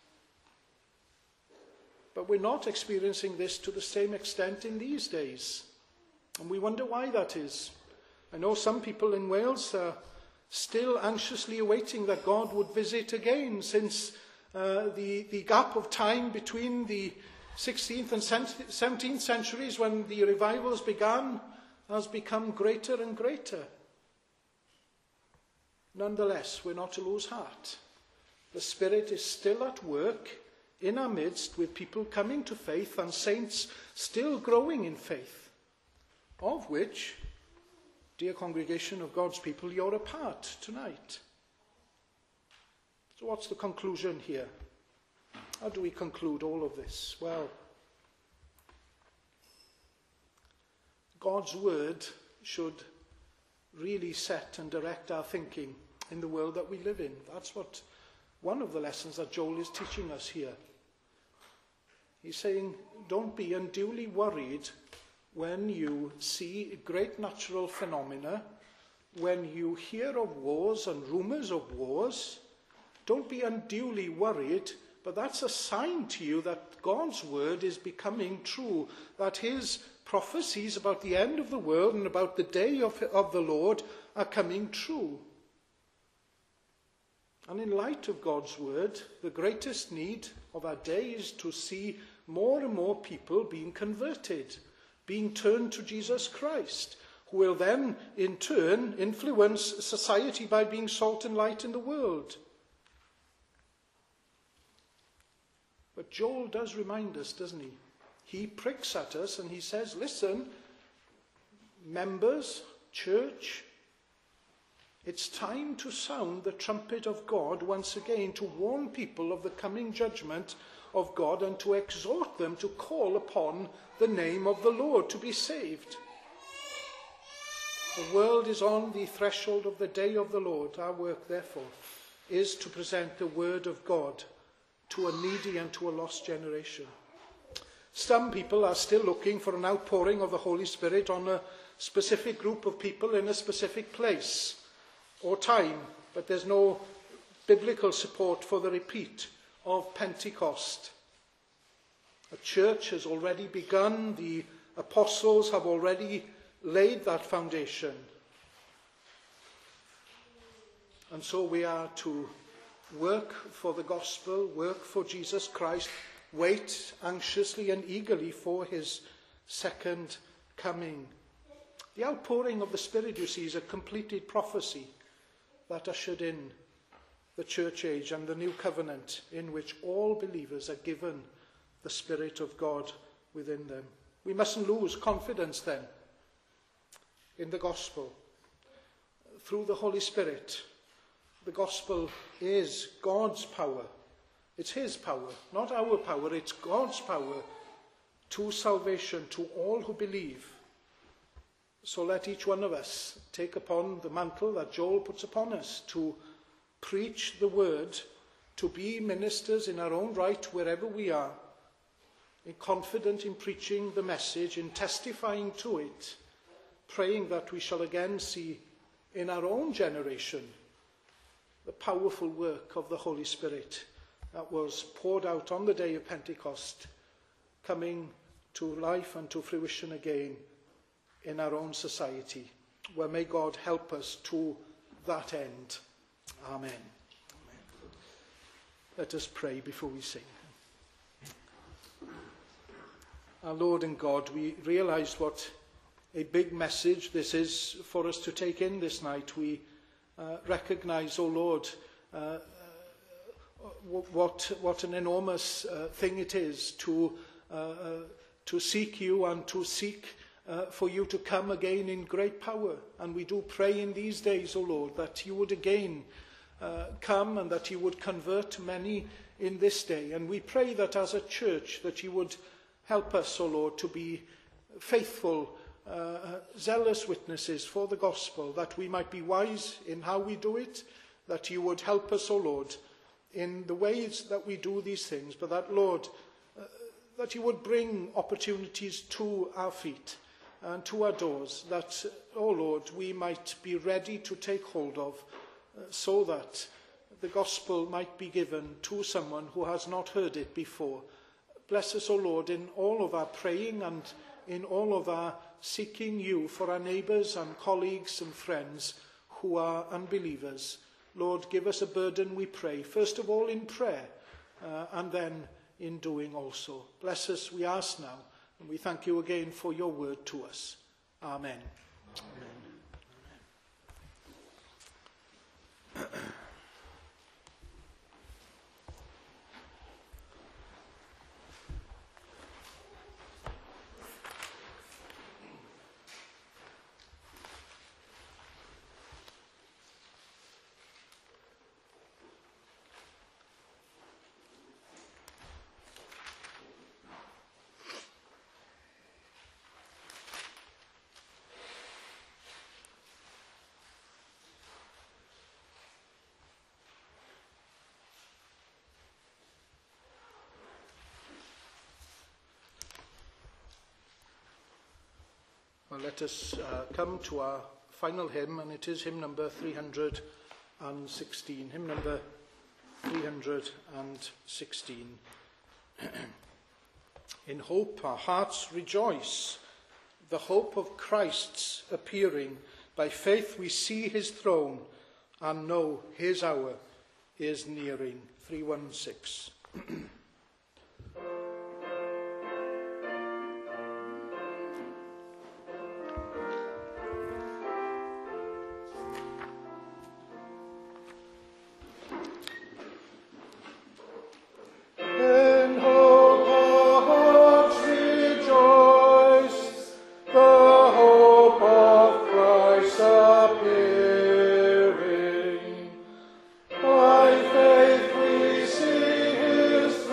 But we're not experiencing this to the same extent in these days. And we wonder why that is. I know some people in Wales are still anxiously awaiting that God would visit again, since uh, the, the gap of time between the sixteenth and seventeenth centuries, when the revivals began, has become greater and greater. Nonetheless, we're not to lose heart. The Spirit is still at work in our midst, with people coming to faith and saints still growing in faith, of which, dear congregation of God's people, you're a part tonight. So what's the conclusion here? How do we conclude all of this? Well, God's word should really set and direct our thinking in the world that we live in. That's what one of the lessons that Joel is teaching us here. He's saying, don't be unduly worried when you see great natural phenomena, when you hear of wars and rumours of wars. Don't be unduly worried, but that's a sign to you that God's word is becoming true, that his prophecies about the end of the world and about the day of, of the Lord are coming true. And in light of God's word, the greatest need of our day is to see more and more people being converted, being turned to Jesus Christ, who will then, in turn, influence society by being salt and light in the world. But Joel does remind us, doesn't he? He pricks at us and he says, listen, members, church, it's time to sound the trumpet of God once again, to warn people of the coming judgment of God and to exhort them to call upon the name of the Lord to be saved. The world is on the threshold of the day of the Lord. Our work, therefore, is to present the word of God to a needy and to a lost generation. Some people are still looking for an outpouring of the Holy Spirit on a specific group of people in a specific place or time, but there's no biblical support for the repeat of Pentecost. A church has already begun. The apostles have already laid that foundation. And so we are to work for the gospel, work for Jesus Christ, wait anxiously and eagerly for his second coming. The outpouring of the Spirit, you see, is a completed prophecy that ushered in the church age and the new covenant, in which all believers are given the Spirit of God within them. We mustn't lose confidence then in the gospel. Through the Holy Spirit, the gospel is God's power. It's his power, not our power. It's God's power to salvation to all who believe. So let each one of us take upon the mantle that Joel puts upon us to preach the word, to be ministers in our own right wherever we are, in confident in preaching the message, in testifying to it, praying that we shall again see in our own generation the powerful work of the Holy Spirit that was poured out on the day of Pentecost, coming to life and to fruition again in our own society, where may God help us to that end. Amen. Amen. Let us pray before we sing. Our Lord and God, we realize what a big message this is for us to take in this night. We uh, recognize, O Lord, uh, what, what an enormous uh, thing it is to, uh, uh, to seek you and to seek uh, for you to come again in great power. And we do pray in these days, O Lord, that you would again uh, come and that you would convert many in this day. And we pray that as a church that you would help us, O Lord, to be faithful, uh, zealous witnesses for the gospel, that we might be wise in how we do it, that you would help us, O Lord, in the ways that we do these things, but that, Lord, uh, that you would bring opportunities to our feet and to our doors, that, oh Lord, we might be ready to take hold of, uh, so that the gospel might be given to someone who has not heard it before. Bless us, O Lord, in all of our praying and in all of our seeking you for our neighbours and colleagues and friends who are unbelievers. Lord, give us a burden, we pray, first of all in prayer, uh, and then in doing also. Bless us, we ask now, and we thank you again for your word to us. Amen. Amen. Well, let us uh, come to our final hymn, and it is hymn number three hundred sixteen. Hymn number three hundred sixteen. In hope our hearts rejoice, the hope of Christ's appearing. By faith we see his throne, and know his hour is nearing. three one six. By faith we see his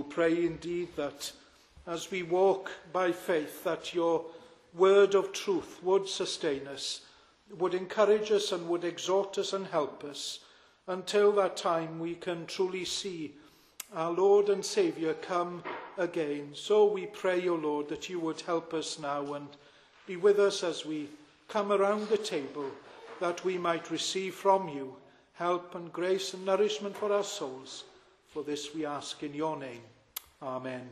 pray indeed that as we walk by faith, that your word of truth would sustain us, would encourage us and would exhort us and help us. Until that time we can truly see our Lord and Saviour come again. So we pray, O Lord, that you would help us now and be with us as we come around the table, that we might receive from you help and grace and nourishment for our souls. For this we ask in your name. Amen.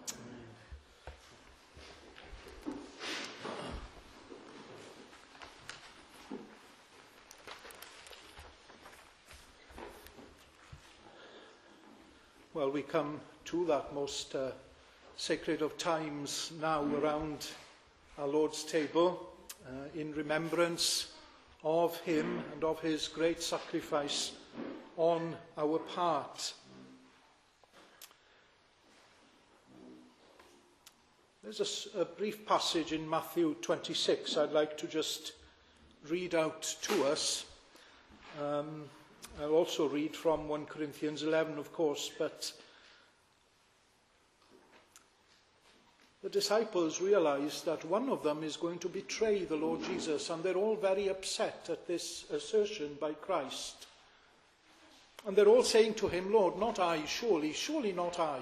Well, we come to that most uh, sacred of times now around our Lord's table uh, in remembrance of him and of his great sacrifice on our part. There's a, a brief passage in Matthew twenty-six I'd like to just read out to us. Um, I'll also read from First Corinthians eleven, of course, but the disciples realize that one of them is going to betray the Lord Jesus, and they're all very upset at this assertion by Christ. And they're all saying to him, Lord, not I, surely, surely not I.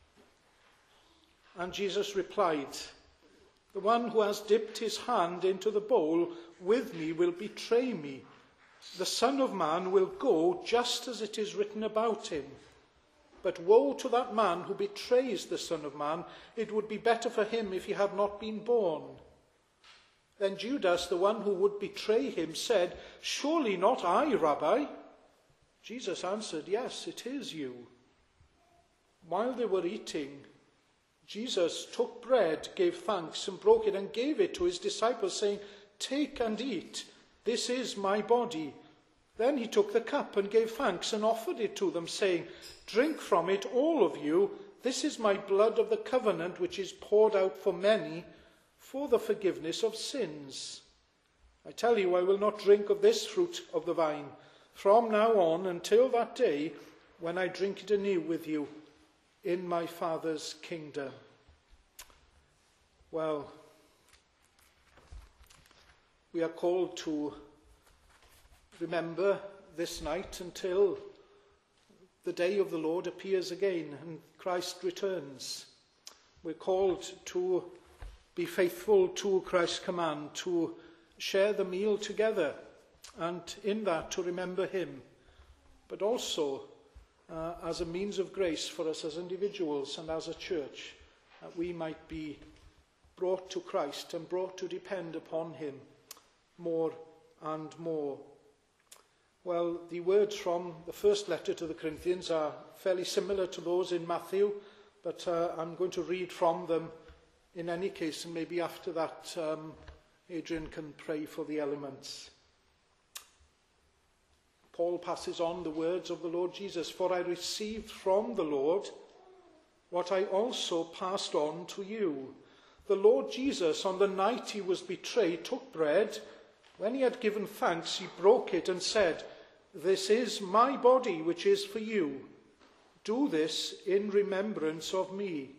And Jesus replied, the one who has dipped his hand into the bowl with me will betray me. The Son of Man will go just as it is written about him. But woe to that man who betrays the Son of Man. It would be better for him if he had not been born. Then Judas, the one who would betray him, said, surely not I, Rabbi. Jesus answered, yes, it is you. While they were eating, Jesus took bread, gave thanks, and broke it, and gave it to his disciples, saying, take and eat. This is my body. Then he took the cup and gave thanks and offered it to them, saying, drink from it, all of you. This is my blood of the covenant, which is poured out for many for the forgiveness of sins. I tell you, I will not drink of this fruit of the vine from now on until that day when I drink it anew with you in my Father's kingdom. Well, we are called to remember this night until the day of the Lord appears again and Christ returns. We're called to be faithful to Christ's command, to share the meal together, and in that to remember him, but also uh, as a means of grace for us as individuals and as a church, that we might be brought to Christ and brought to depend upon him more and more. Well, the words from the first letter to the Corinthians are fairly similar to those in Matthew, but uh, I'm going to read from them in any case, and maybe after that um, Adrian can pray for the elements. Paul passes on the words of the Lord Jesus, for I received from the Lord what I also passed on to you. The Lord Jesus, on the night he was betrayed, took bread. When he had given thanks, he broke it and said, this is my body, which is for you. Do this in remembrance of me.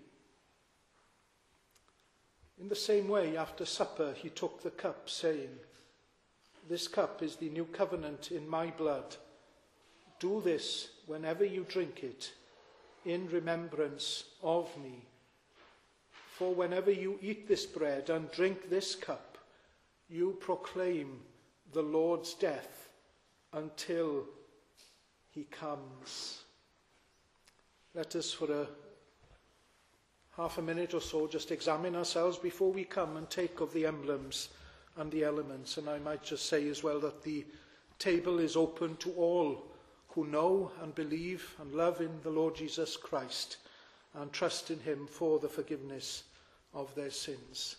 In the same way, after supper, he took the cup, saying, this cup is the new covenant in my blood. Do this whenever you drink it in remembrance of me. For whenever you eat this bread and drink this cup, you proclaim the Lord's death until he comes. Let us for a half a minute or so just examine ourselves before we come and take of the emblems and the elements. And I might just say as well that the table is open to all who know and believe and love in the Lord Jesus Christ and trust in him for the forgiveness of their sins.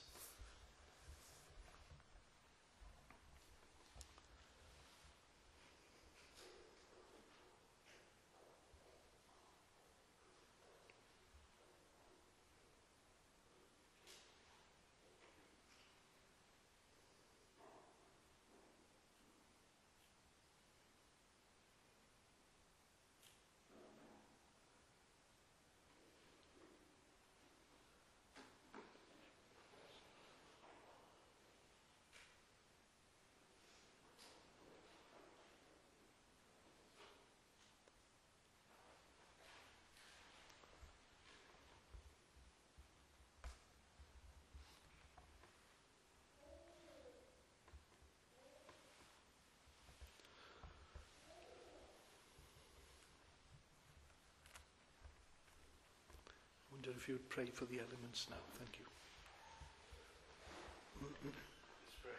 if you'd pray for the elements now. Thank you. Let's pray.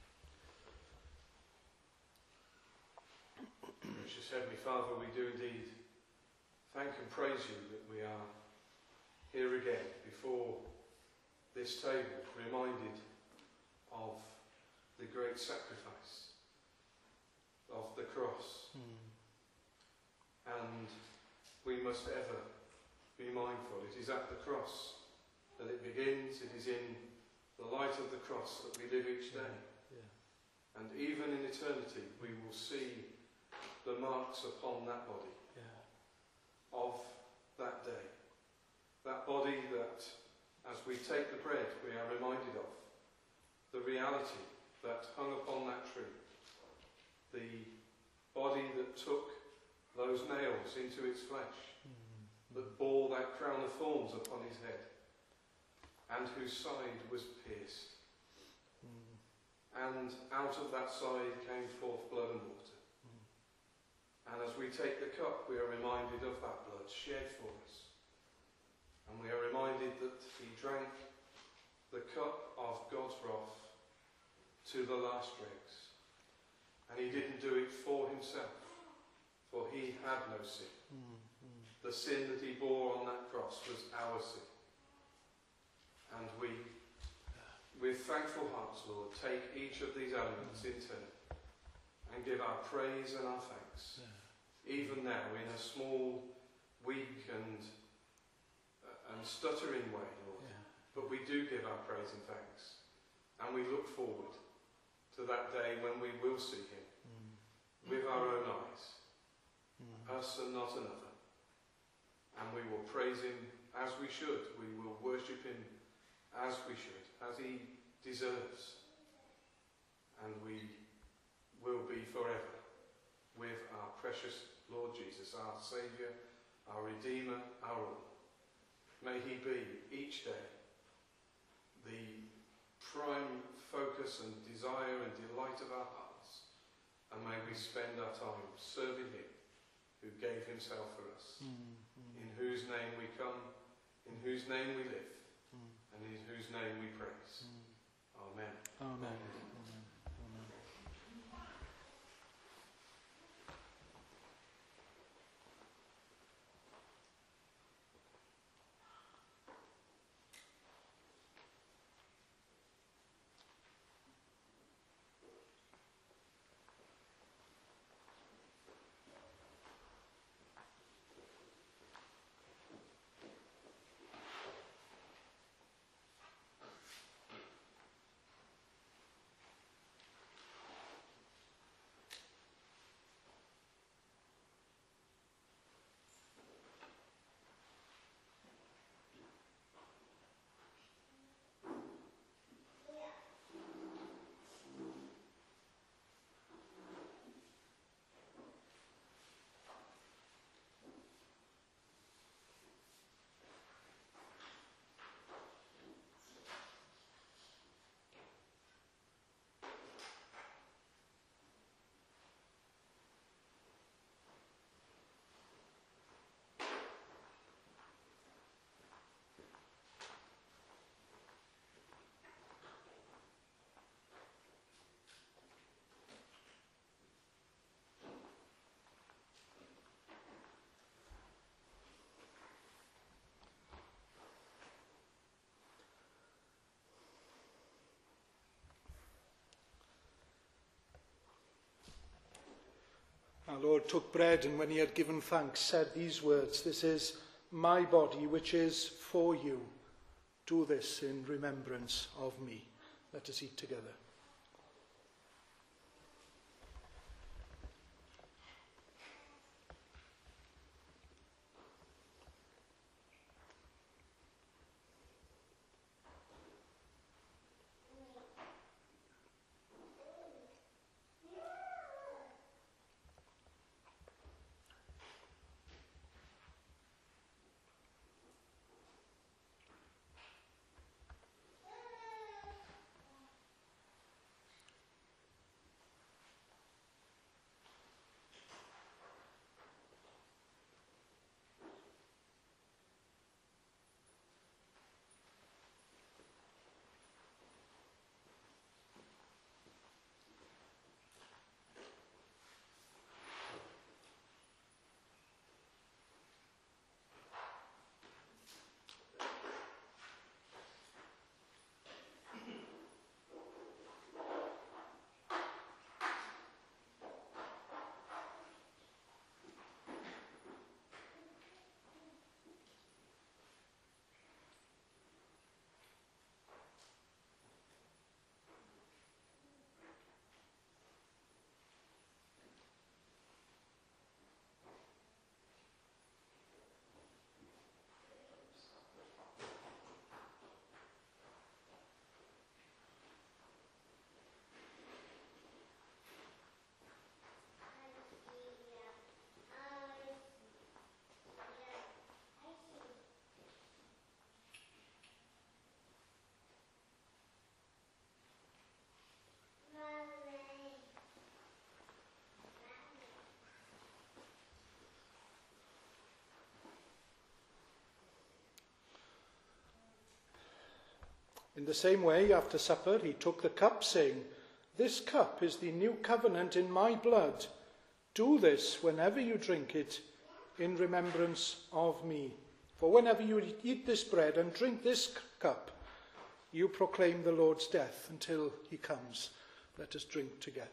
Gracious Heavenly Father, we do indeed thank and praise you that we are here again before this table, reminded of the great sacrifice of the cross. Mm. And we must ever be mindful. It is at the cross that it begins. It is in the light of the cross that we live each day. Yeah. And even in eternity, we will see the marks upon that body Yeah. of that day. That body that, as we take the bread, we are reminded of the reality that hung upon that tree. The body that took those nails into its flesh, Mm. that bore that crown of thorns upon his head, and whose side was pierced. Mm. And out of that side came forth blood and water. Mm. And as we take the cup, we are reminded of that blood shed for us. And we are reminded that he drank the cup of God's wrath to the last dregs. And he didn't do it for himself, for he had no sin. Mm. Mm. The sin that he bore on that cross was our sin. And we, with thankful hearts, Lord, take each of these elements in turn and give our praise and our thanks. Yeah. Even now, in a small, weak and uh, and stuttering way, Lord. Yeah. But we do give our praise and thanks. And we look forward to that day when we will see him Mm. with our own eyes, Mm. us and not another. And we will praise him as we should. We will worship him as we should, as he deserves. And we will be forever with our precious Lord Jesus, our Saviour, our Redeemer, our all. May he be each day the prime focus and desire and delight of our hearts. And may we spend our time serving him who gave himself for us, Mm. Mm. in whose name we come, in whose name we live, Mm. and in whose name we praise. Mm. Amen. Amen. Amen. Amen. Our Lord took bread, and when he had given thanks, said these words, "This is my body, which is for you. Do this in remembrance of me." Let us eat together. In the same way, after supper, he took the cup, saying, "This cup is the new covenant in my blood. Do this whenever you drink it in remembrance of me. For whenever you eat this bread and drink this cup, you proclaim the Lord's death until he comes." Let us drink together.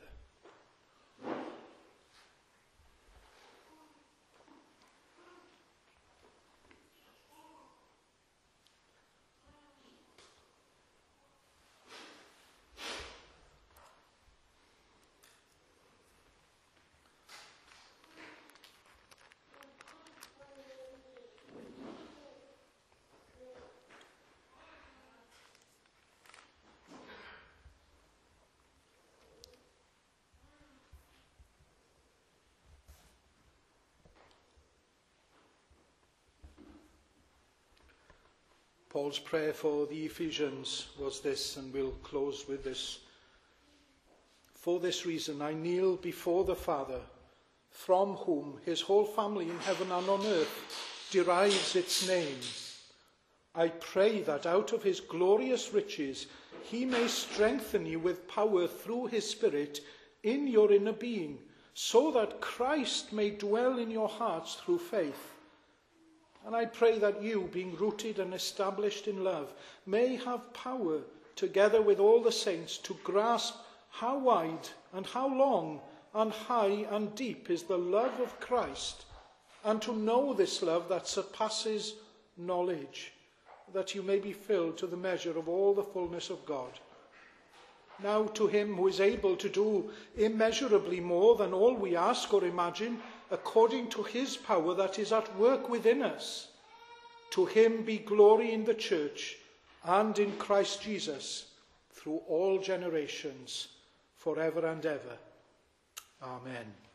Paul's prayer for the Ephesians was this, and we'll close with this. "For this reason I kneel before the Father, from whom his whole family in heaven and on earth derives its name. I pray that out of his glorious riches he may strengthen you with power through his Spirit in your inner being, so that Christ may dwell in your hearts through faith. And I pray that you, being rooted and established in love, may have power, together with all the saints, to grasp how wide and how long and high and deep is the love of Christ, and to know this love that surpasses knowledge, that you may be filled to the measure of all the fullness of God. Now to him who is able to do immeasurably more than all we ask or imagine, according to his power that is at work within us, to him be glory in the church and in Christ Jesus through all generations, forever and ever. Amen.